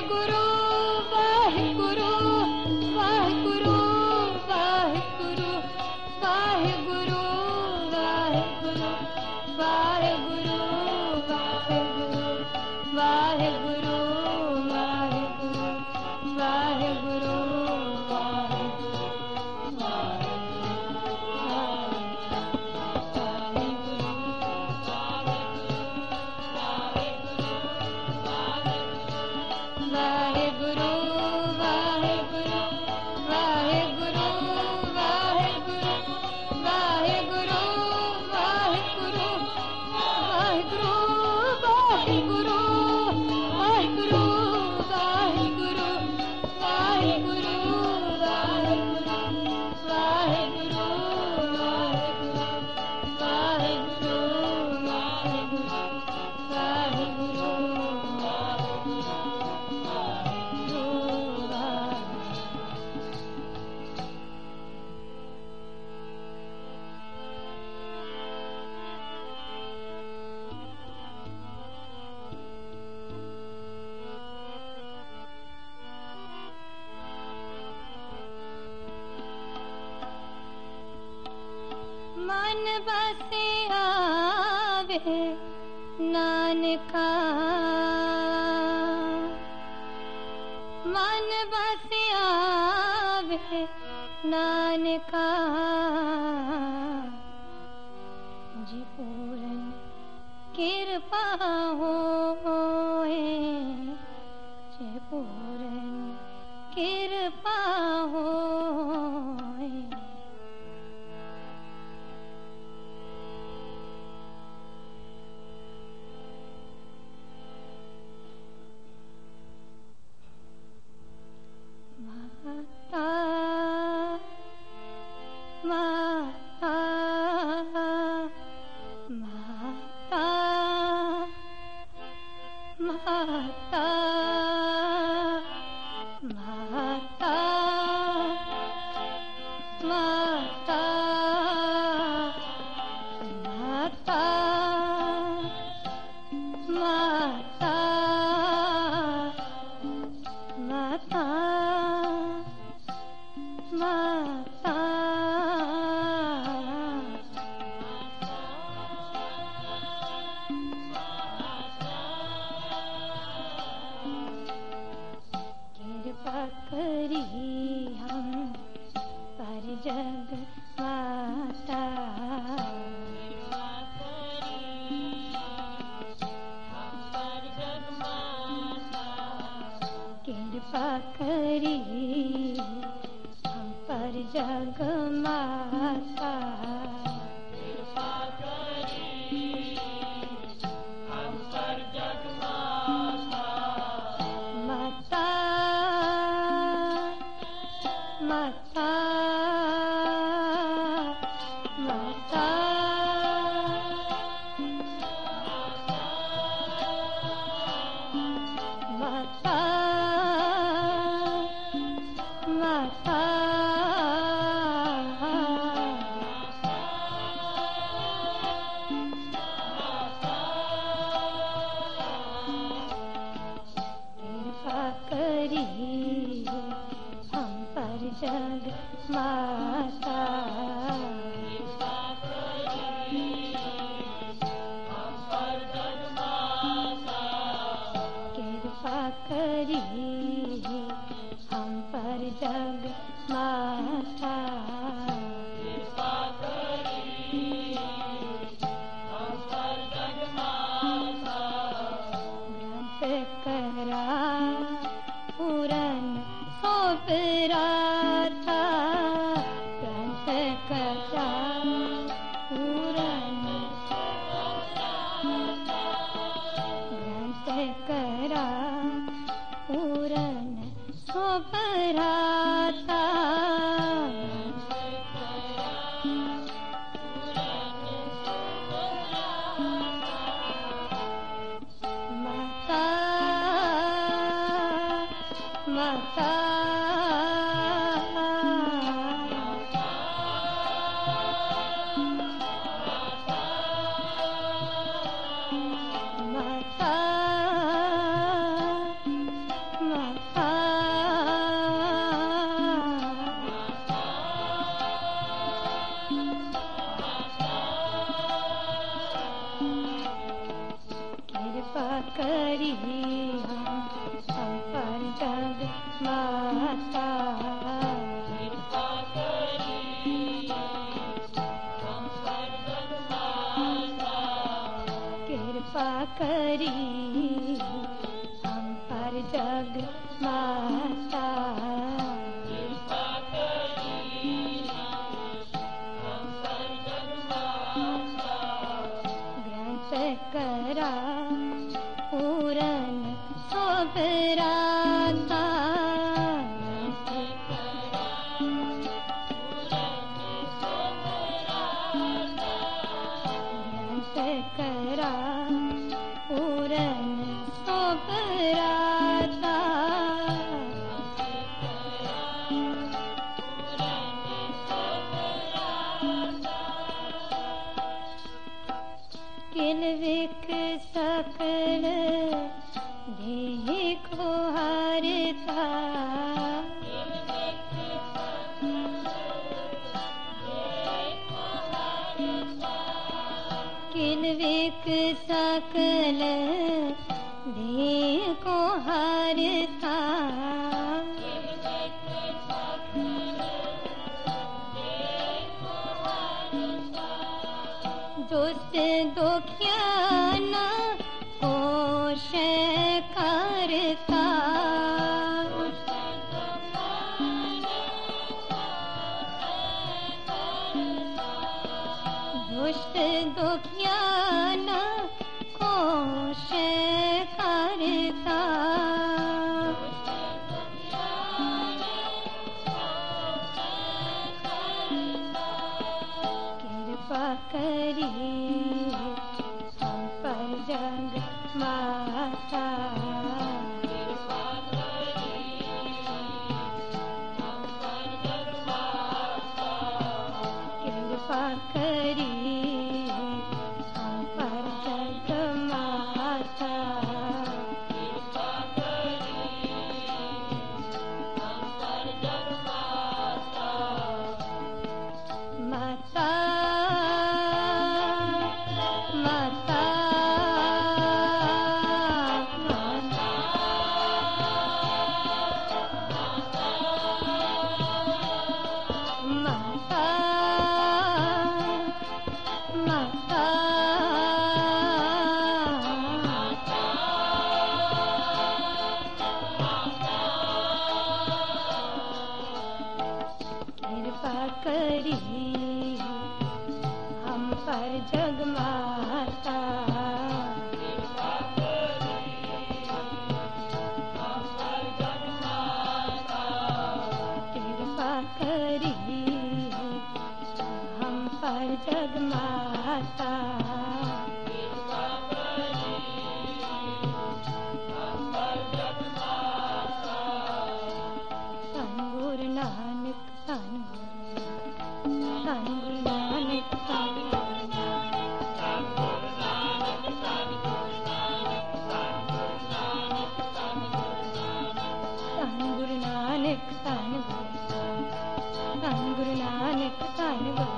वाहेगुरु वाहेगुरु वाहेगुरु वाहेगुरु वाहेगुरु वाहेगुरु वाहेगुरु वाहेगुरु वाहेगुरु वाहेगुरु वाहेगुरु मन बसे आवे नानका मन बसे आवे नानका जी पूरन कृपा होए जी पूरन कृपा होए माता माता माता माता माता माता माता माता माता कृपा करी हम पर जग माता कृपा करी पर जग माता कृपा करी हम पर जग माता माता माता माता माता माता कृपा करी हम पर जग माता कृपा करी हम पर जग माता कृपा करी हम पर जग माता कृपा करी हम पर जग माता ग्रंथ करा पूरन सोपरा था ग्रंथ करा पूरन ग्रंथ करा पूरन सोपरा था माता माता माता माता कृपा करी हम पर जग माता ग्रंथ करा पूरन सोबराता ग्रंथ करा पूरन सोबराता किल विक सकल देखो हारता किल विक सकल देखो हारता दुष्ट दुखियाना कोश करता दुष्ट दुखियाना कोश करता कृपा करी हम पर जग माता कृपा करी हम पर जग माता माता माता माता माता कृपा करी हम पर जग माता कृपा करी हम पर जग माता धन गुरु नानक धन गुरु नानक धन गुरु नानक धन गुरु नानक धन गुरु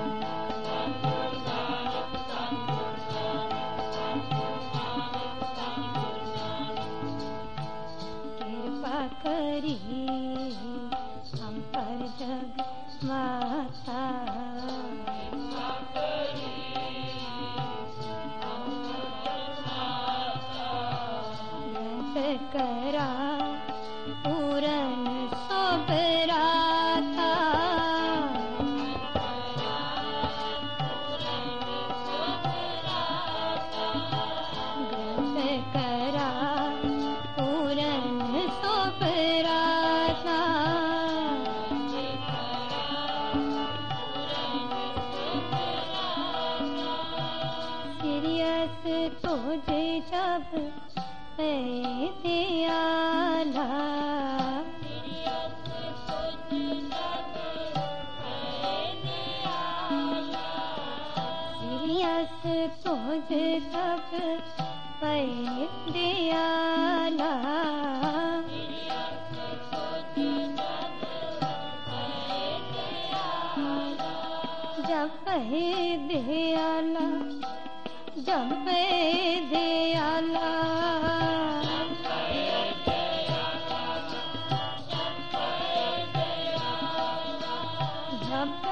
कृपा करी हम पर जग माता ग्रंथ करा पूरन सोबराता ग्रंथ करा पूरन सोबराता सीरियस तुझे जब दयाला सीरियस तुझे तब दयाला जब दयाला जब दयाला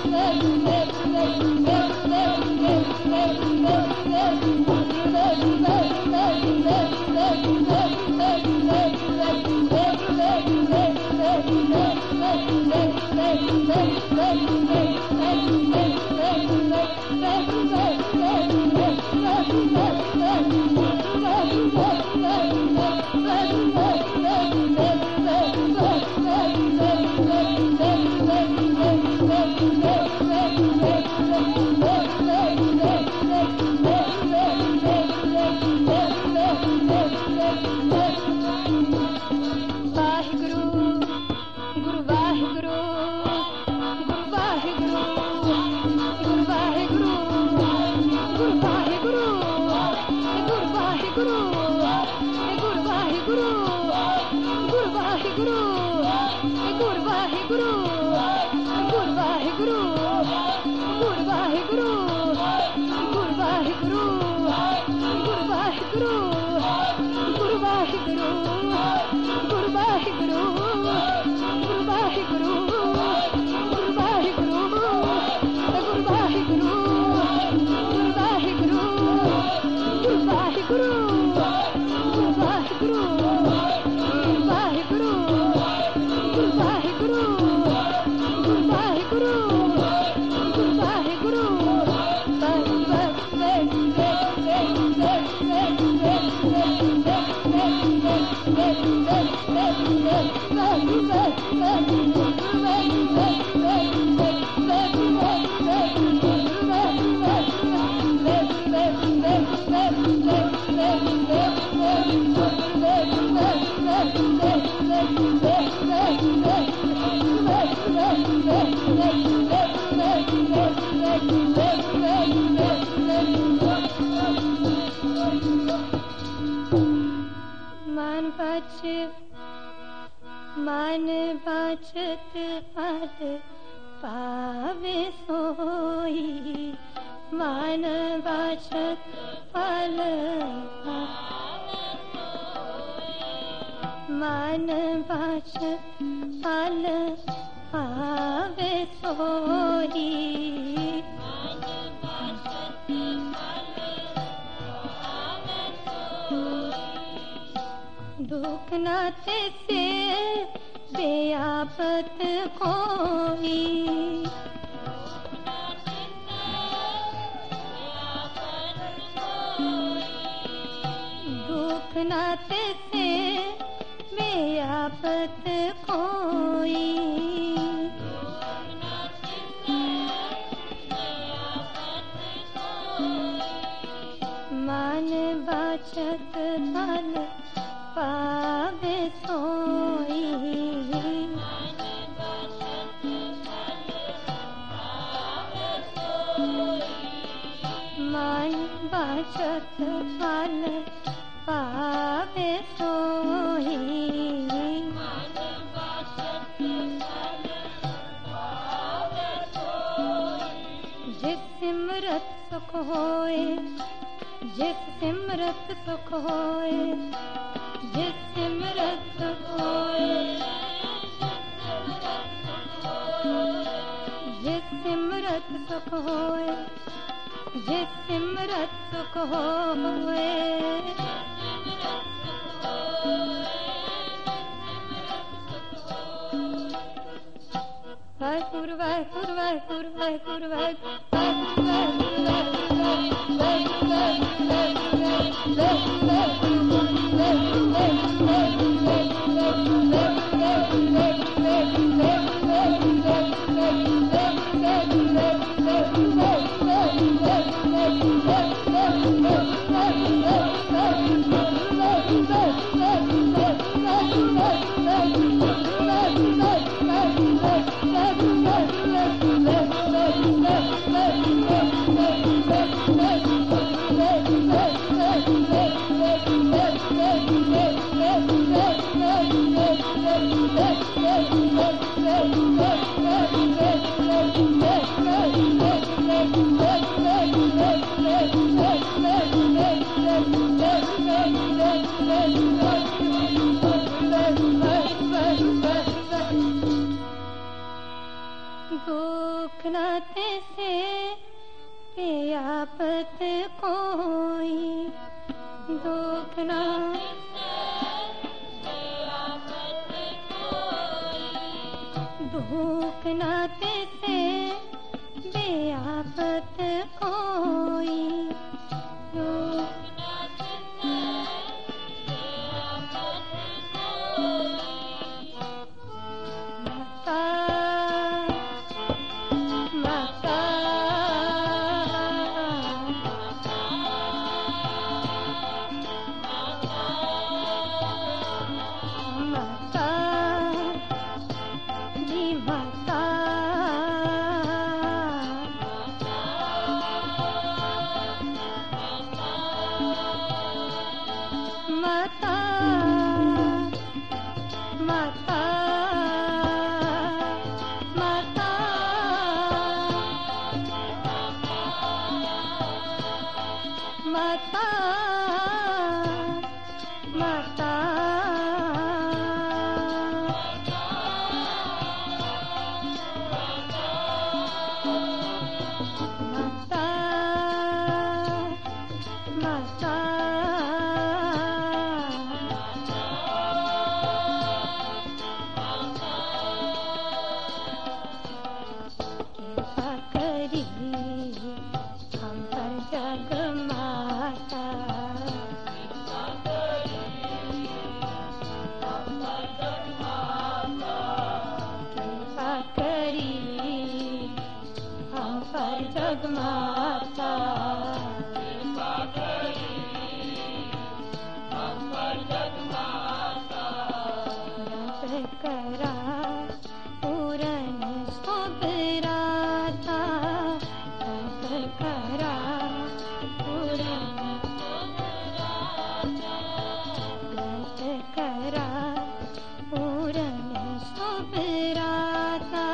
मान बचत फल पावे सोई, मान बचत फल मान बचत फल पावे सोई, दुख नाते से बेआफत कोई, दुख नाते से बेआफत कोई, मान बचत फल पावे सोई, मान बचत फल पावे सोई, जिस सिमरत सुख होए, जिस सिमरत सुख होए, जिस सिमरत सुख होए, जिस सिमरत सुख होए, जिस सिमरत सुख होए, वाहिगुरु वाहिगुरु वाहिगुरु वाहिगुरु Hey, दुख न तैसे प्यापत कोई, दुख न दुख न तैसे बेआफत कोई, दुख न तैसे बेआफत कोई। माता माता माता जी माता माता माता माता माता माता माता कृपा करी हम पर जग माता, कृपा करी हम पर जग माता, कृपा करी हम पर जग माता, कृपा करी हम पर जग माता। व्रत करा पूरन सुभराता, व्रत करा पूरन सुभराता, व्रत करा पूरन सुभराता,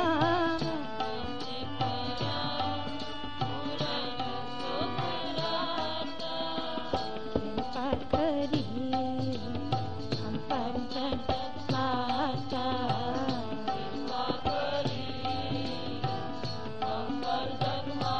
कृपा करी हम पर जग माता, कृपा करी हम पर जग माता।